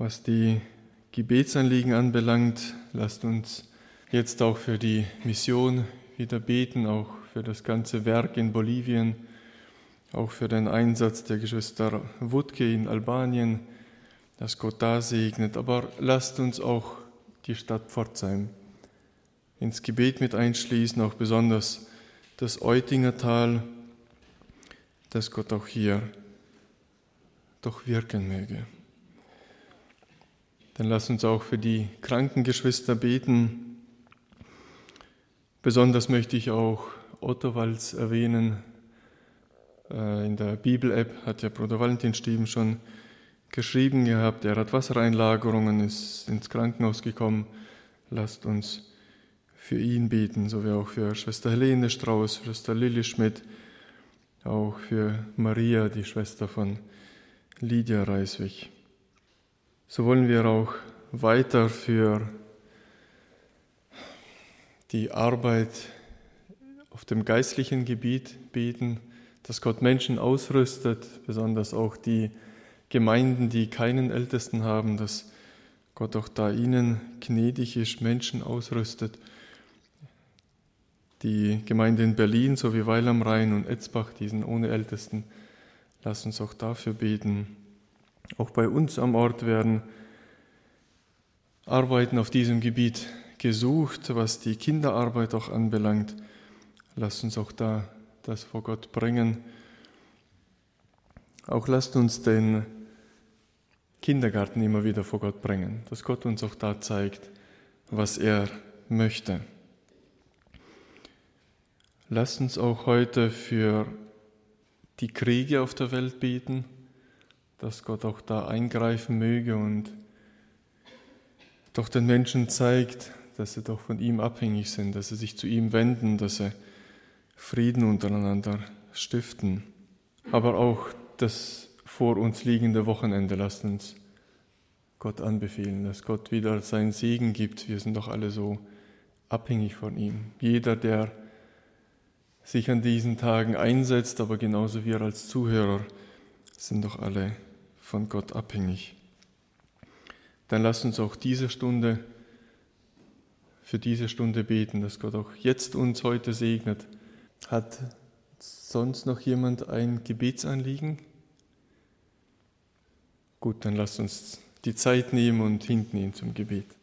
Was die Gebetsanliegen anbelangt, lasst uns jetzt auch für die Mission wieder beten, auch für das ganze Werk in Bolivien, auch für den Einsatz der Geschwister Wutke in Albanien, dass Gott da segnet. Aber lasst uns auch die Stadt Pforzheim ins Gebet mit einschließen, auch besonders das Eutingertal, dass Gott auch hier doch wirken möge. Dann lasst uns auch für die kranken Geschwister beten. Besonders möchte ich auch Ottowalds erwähnen. In der Bibel-App hat ja Bruder Valentin Stieben schon geschrieben gehabt, er hat Wassereinlagerungen, ist ins Krankenhaus gekommen. Lasst uns für ihn beten, so wie auch für Schwester Helene Strauß, Schwester Lilly Schmidt, auch für Maria, die Schwester von Lydia Reiswig. So wollen wir auch weiter für die Arbeit auf dem geistlichen Gebiet beten, dass Gott Menschen ausrüstet, besonders auch die Gemeinden, die keinen Ältesten haben, dass Gott auch da ihnen gnädig ist, Menschen ausrüstet. Die Gemeinde in Berlin sowie Weil am Rhein und Etzbach, die sind ohne Ältesten. Lass uns auch dafür beten. Auch bei uns am Ort werden Arbeiten auf diesem Gebiet gesucht, was die Kinderarbeit auch anbelangt. Lasst uns auch da das vor Gott bringen. Auch lasst uns den Kindergarten immer wieder vor Gott bringen, dass Gott uns auch da zeigt, was er möchte. Lasst uns auch heute für die Kriege auf der Welt beten, dass Gott auch da eingreifen möge und doch den Menschen zeigt, dass sie doch von ihm abhängig sind, dass sie sich zu ihm wenden, dass sie Frieden untereinander stiften. Aber auch das vor uns liegende Wochenende lasst uns Gott anbefehlen, dass Gott wieder seinen Segen gibt. Wir sind doch alle so abhängig von ihm. Jeder, der sich an diesen Tagen einsetzt, aber genauso wir als Zuhörer sind doch alle von Gott abhängig. Dann lasst uns auch für diese Stunde beten, dass Gott auch jetzt uns heute segnet. Hat sonst noch jemand ein Gebetsanliegen? Gut, dann lasst uns die Zeit nehmen und hinknien zum Gebet.